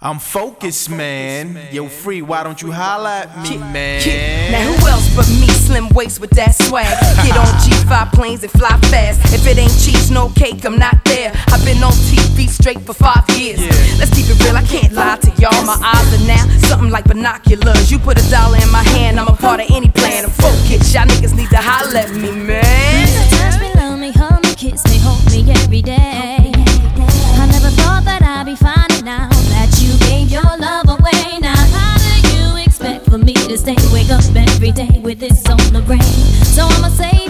I'm focused, man. Yo, Free, why don't you holla at me, man? Now who else but me, slim waist with that swag? Get on G5 planes and fly fast. If it ain't cheese, no cake, I'm not there. I've been on TV straight for 5 years. Let's keep it real, I can't lie to y'all. My eyes are now something like binoculars. You put $1 in my hand, I'm a part of any plan. I'm focused, y'all niggas need to holla at me, man. Touch me, love me, hug me, kiss me, hold me every day. I never thought that I'd be finding out that you gave your love away. Now how do you expect for me to stay wake up every day with this on the brain? So I'ma say